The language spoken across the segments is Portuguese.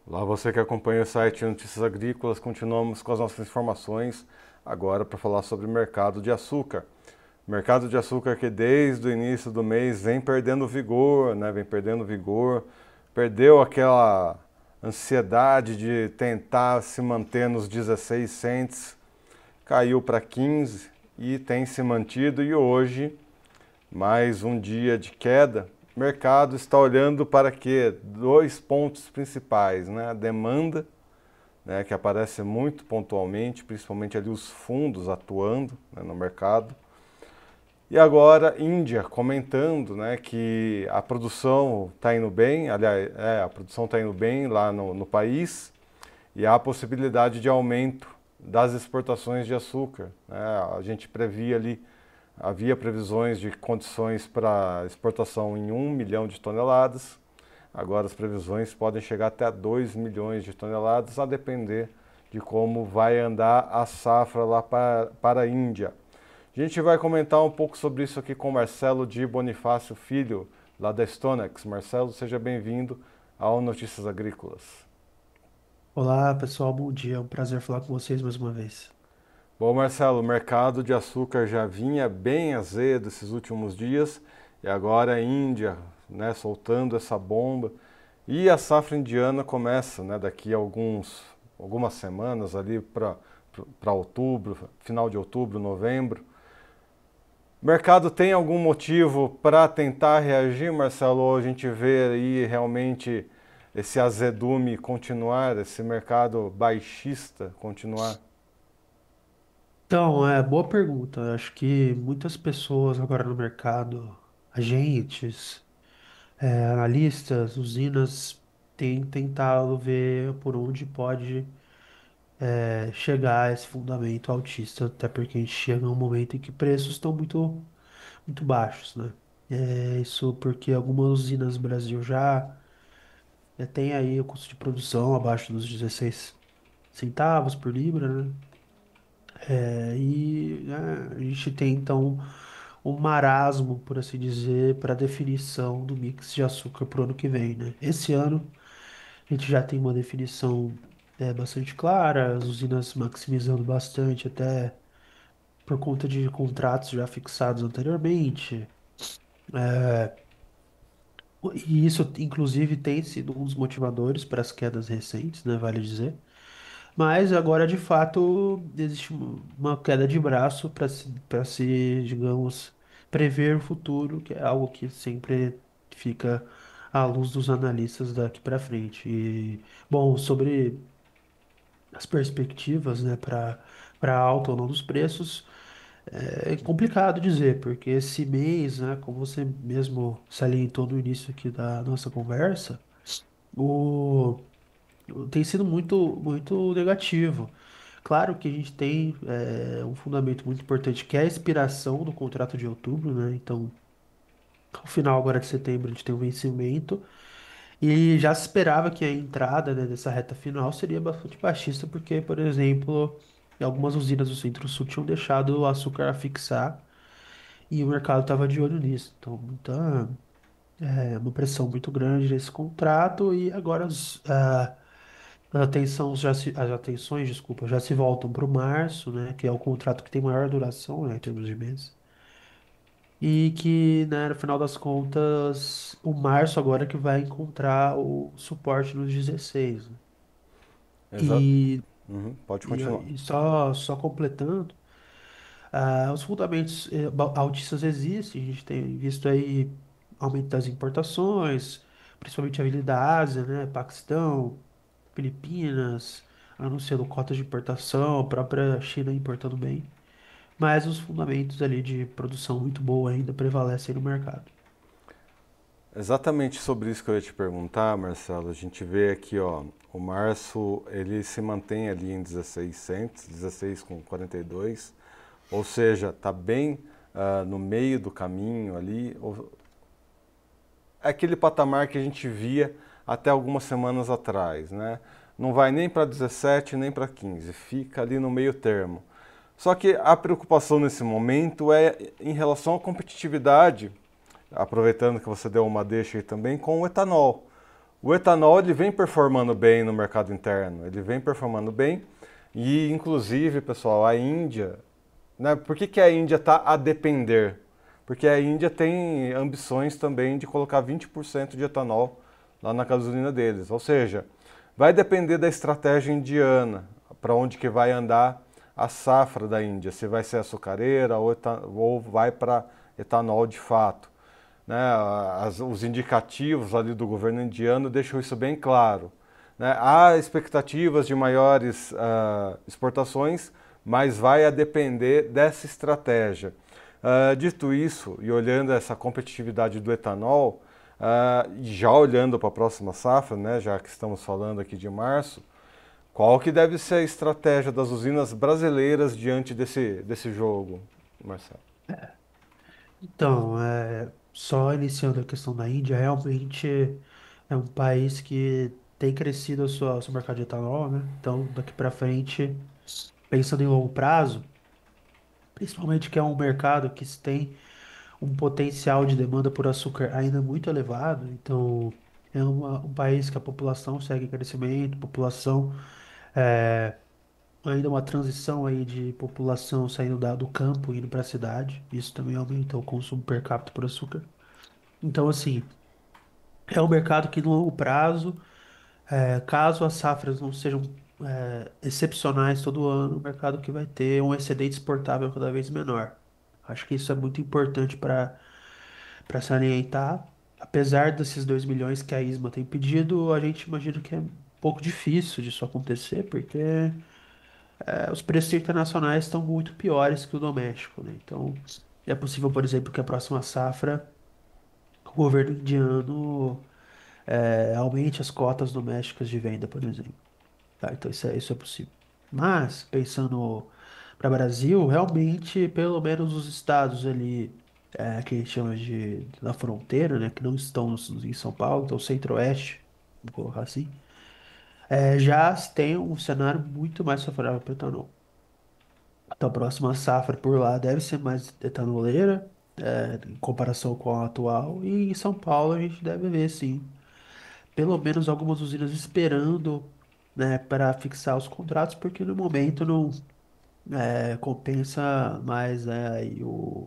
Olá, você que acompanha o site Notícias Agrícolas, continuamos com as nossas informações agora para falar sobre o mercado de açúcar. Mercado de açúcar que desde o início do mês vem perdendo vigor, né? Vem perdendo vigor, perdeu aquela ansiedade de tentar se manter nos 16 cents, caiu para 15 e tem se mantido e hoje mais um dia de queda. O mercado está olhando para quê? Dois pontos principais, né? A demanda, né, que aparece muito pontualmente, principalmente ali os fundos atuando, né, no mercado. E agora, Índia comentando, né, que a produção está indo bem, aliás, a produção está indo bem lá no país e há a possibilidade de aumento das exportações de açúcar, né? A gente previa ali, havia previsões de condições para exportação em 1 milhão de toneladas. Agora as previsões podem chegar até 2 milhões de toneladas, a depender de como vai andar a safra lá para a Índia. A gente vai comentar um pouco sobre isso aqui com o Marcelo de Bonifácio Filho, lá da Stonex. Marcelo, seja bem-vindo ao Notícias Agrícolas. Olá, pessoal, bom dia. É um prazer falar com vocês mais uma vez. Bom, Marcelo, o mercado de açúcar já vinha bem azedo esses últimos dias e agora a Índia, né, soltando essa bomba. E a safra indiana começa, né, daqui a algumas semanas ali para outubro, final de outubro, novembro. O mercado tem algum motivo para tentar reagir, Marcelo? Ou a gente vê aí realmente esse azedume continuar, esse mercado baixista continuar? Então, boa pergunta. Eu acho que muitas pessoas agora no mercado, agentes, analistas, usinas, têm tentado ver por onde pode, chegar esse fundamento altista, até porque a gente chega a um momento em que preços estão muito baixos, né? Isso porque algumas usinas no Brasil já tem aí o custo de produção abaixo dos 16 centavos por libra, né? A gente tem então um marasmo, por assim dizer, para a definição do mix de açúcar para o ano que vem, né? Esse ano a gente já tem uma definição bastante clara, as usinas maximizando bastante, até por conta de contratos já fixados anteriormente. E isso, inclusive, tem sido um dos motivadores para as quedas recentes, né? Vale dizer. Mas agora, de fato, existe uma queda de braço para se, digamos, prever o futuro, que é algo que sempre fica à luz dos analistas daqui para frente. E, bom, sobre as perspectivas, né, para alta ou não dos preços, é complicado dizer, porque esse mês, né, como você mesmo salientou no início aqui da nossa conversa, o tem sido muito negativo. Claro que a gente tem um fundamento muito importante, que é a expiração do contrato de outubro, né? Então, ao final agora de setembro, a gente tem um vencimento. E já se esperava que a entrada, né, dessa reta final seria bastante baixista, porque, por exemplo, algumas usinas do Centro-Sul tinham deixado o açúcar a fixar e o mercado estava de olho nisso. Então, uma pressão muito grande nesse contrato e agora as atenções, desculpa, já se voltam para o março, né, que é o contrato que tem maior duração, né, em termos de meses. E que, né, no final das contas, o março agora que vai encontrar o suporte nos 16, né? Exato. E, Uhum, pode e, continuar. e só completando, os fundamentos altistas existem, a gente tem visto aí aumento das importações, principalmente a vindo da Ásia, né, Paquistão, Filipinas, anunciando cotas de importação, a própria China importando bem, mas os fundamentos ali de produção muito boa ainda prevalecem no mercado. Exatamente sobre isso que eu ia te perguntar, Marcelo. A gente vê aqui, ó, o março ele se mantém ali em 16 cents, 16,42, ou seja, está bem no meio do caminho ali. É aquele patamar que a gente via até algumas semanas atrás, né? Não vai nem para 17 nem para 15, fica ali no meio termo. Só que a preocupação nesse momento é em relação à competitividade, aproveitando que você deu uma deixa aí também, com o etanol. O etanol ele vem performando bem no mercado interno, ele vem performando bem e, inclusive, pessoal, a Índia, né, por que, que a Índia está a depender? Porque a Índia tem ambições também de colocar 20% de etanol lá na gasolina deles, ou seja, vai depender da estratégia indiana, para onde que vai andar a safra da Índia, se vai ser açucareira ou vai para etanol de fato, né? Os indicativos ali do governo indiano deixam isso bem claro, né? Há expectativas de maiores exportações, mas vai a depender dessa estratégia. Dito isso, e olhando essa competitividade do etanol, e já olhando para a próxima safra, né, já que estamos falando aqui de março, qual que deve ser a estratégia das usinas brasileiras diante desse jogo, Marcelo? Então, só iniciando a questão da Índia, realmente é um país que tem crescido o seu mercado de etanol, né? Então, daqui para frente, pensando em longo prazo, principalmente que é um mercado que tem um potencial de demanda por açúcar ainda muito elevado, então é um país que a população segue em crescimento, população ainda uma transição aí de população saindo do campo e indo para a cidade, isso também aumenta o consumo per capita por açúcar. Então, assim, é um mercado que no longo prazo, caso as safras não sejam excepcionais todo ano, o mercado que vai ter um excedente exportável cada vez menor. Acho que isso é muito importante para salientar. Apesar desses 2 milhões que a ISMA tem pedido, a gente imagina que é um pouco difícil disso acontecer, porque os preços internacionais estão muito piores que o doméstico, né? Então, é possível, por exemplo, que a próxima safra, o governo indiano aumente as cotas domésticas de venda, por exemplo. Tá? Então isso é possível. Mas, pensando para o Brasil, realmente, pelo menos os estados ali, que a gente chama de da fronteira, né, que não estão em São Paulo, então centro-oeste, vou colocar assim, já tem um cenário muito mais favorável para o etanol. Então, a próxima safra por lá deve ser mais etanoleira, em comparação com a atual, e em São Paulo a gente deve ver, sim, pelo menos algumas usinas esperando, né, para fixar os contratos, porque no momento não compensa mais, né, aí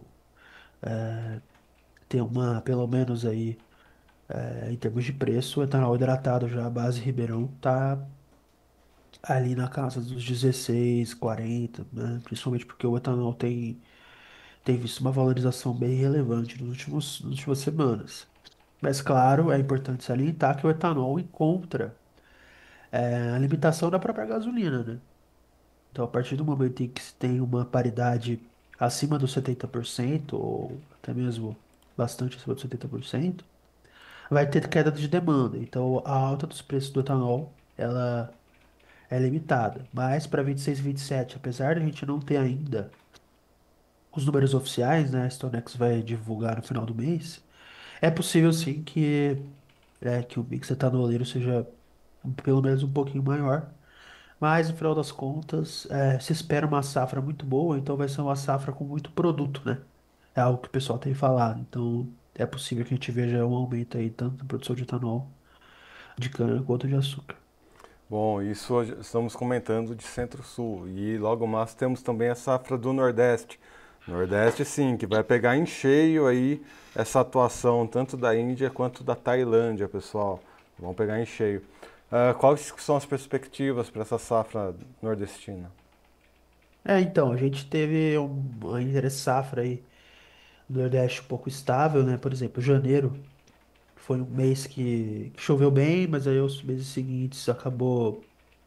ter uma, pelo menos aí, em termos de preço, o etanol hidratado já, a base Ribeirão, tá ali na casa dos 16, 40, né, principalmente porque o etanol tem visto uma valorização bem relevante nas últimas semanas. Mas, claro, é importante salientar que o etanol encontra a limitação da própria gasolina, né? Então, a partir do momento em que se tem uma paridade acima dos 70%, ou até mesmo bastante acima dos 70%, vai ter queda de demanda. Então, a alta dos preços do etanol, ela é limitada. Mas para 26 e 27, apesar de a gente não ter ainda os números oficiais, né? A Stonex vai divulgar no final do mês, é possível sim que o mix etanoleiro seja pelo menos um pouquinho maior. Mas, no final das contas, se espera uma safra muito boa, então vai ser uma safra com muito produto, né? É algo que o pessoal tem falado. Então, é possível que a gente veja um aumento aí, tanto na produção de etanol, de cana, quanto de açúcar. Bom, isso hoje estamos comentando de Centro-Sul e logo mais temos também a safra do Nordeste. Nordeste, sim, que vai pegar em cheio aí essa atuação tanto da Índia quanto da Tailândia, pessoal. Vão pegar em cheio. Quais que são as perspectivas para essa safra nordestina? Então, a gente teve uma entre-safra aí no Nordeste um pouco estável, né? Por exemplo, janeiro foi um mês que choveu bem, mas aí os meses seguintes acabou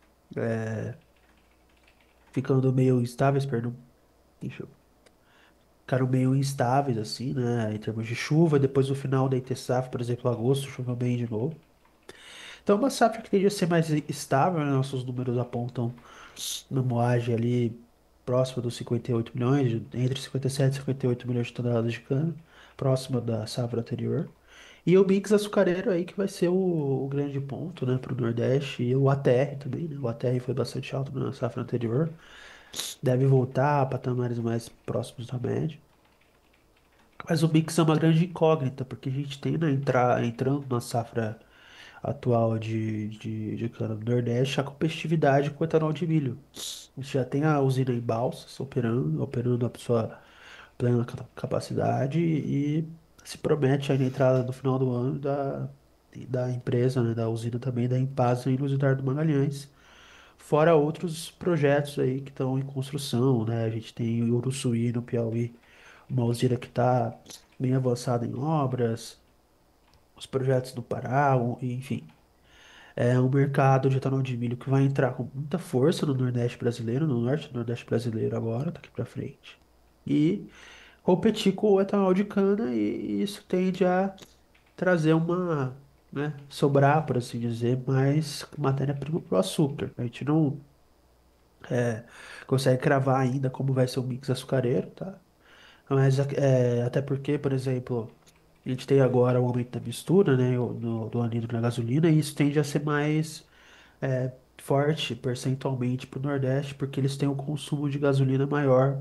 ficando meio instáveis, perdão. Deixa eu- Ficaram meio instáveis, assim, né? Em termos de chuva. Depois, no final da entre-safra, por exemplo, agosto, choveu bem de novo. Então, uma safra que tende a ser mais estável, né? Nossos números apontam uma moagem ali próxima dos 58 milhões, entre 57 e 58 milhões de toneladas de cana, próxima da safra anterior. E o mix açucareiro aí que vai ser o grande ponto, né, para o Nordeste. E o ATR também, né? O ATR foi bastante alto na safra anterior. Deve voltar a patamares mais próximos da média. Mas o mix é uma grande incógnita, porque a gente tem, né, entrando na safra. atual de cana do Nordeste, a competitividade com o etanol de milho. A gente já tem a usina em Balsas operando a sua plena capacidade e se promete aí na entrada no final do ano da empresa, né, da usina também, da Empasa em Luiz Eduardo Magalhães. Fora outros projetos aí que estão em construção, né? A gente tem em Uruçuí, no Piauí, uma usina que está bem avançada em obras, os projetos do Pará, enfim. É um mercado de etanol de milho que vai entrar com muita força no Nordeste brasileiro, no Norte do Nordeste brasileiro agora, daqui para frente. E competir com o etanol de cana e isso tende a trazer uma, né, sobrar, por assim dizer, mais matéria-prima para o açúcar. A gente não consegue cravar ainda como vai ser o mix açucareiro, tá? Mas até porque, por exemplo, a gente tem agora o aumento da mistura, né, do anidro na gasolina, e isso tende a ser mais forte percentualmente para o Nordeste, porque eles têm um consumo de gasolina maior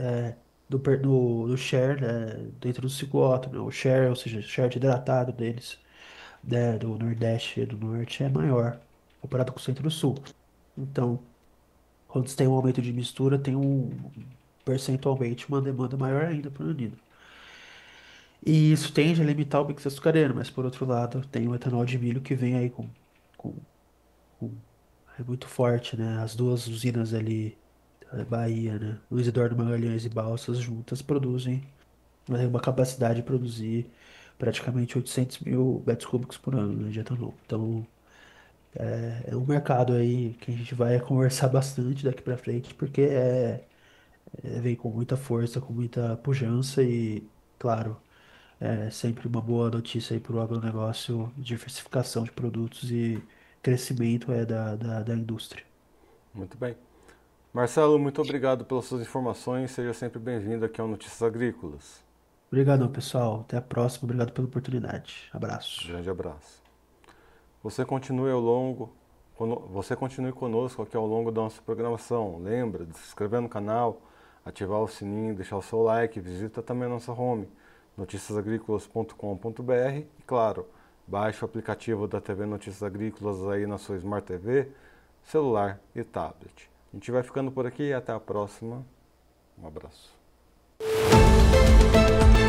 do share, né, dentro do ciclo Otto, né? O share, ou seja, o share de hidratado deles, né, do Nordeste e do Norte é maior comparado com o Centro-Sul. Então, quando você tem um aumento de mistura, tem percentualmente uma demanda maior ainda para o anidro. E isso tende a limitar o mix açucareiro, mas por outro lado, tem o etanol de milho que vem aí com, com- é muito forte, né? As duas usinas ali, Bahia, né? Luiz Eduardo Magalhães e Balsas juntas produzem, tem uma capacidade de produzir praticamente 800 mil metros cúbicos por ano, né, de etanol. Então, é um mercado aí que a gente vai conversar bastante daqui para frente, porque vem com muita força, com muita pujança e, claro, é sempre uma boa notícia aí para o agronegócio, diversificação de produtos e crescimento da indústria. Muito bem. Marcelo, muito obrigado pelas suas informações. Seja sempre bem-vindo aqui ao Notícias Agrícolas. Obrigadão, pessoal. Até a próxima. Obrigado pela oportunidade. Abraço. Grande abraço. Você continue ao longo, você continue conosco aqui ao longo da nossa programação. Lembra de se inscrever no canal, ativar o sininho, deixar o seu like, visita também a nossa home, noticiasagricolas.com.br e claro, baixe o aplicativo da TV Notícias Agrícolas aí na sua Smart TV, celular e tablet. A gente vai ficando por aqui e até a próxima. Um abraço.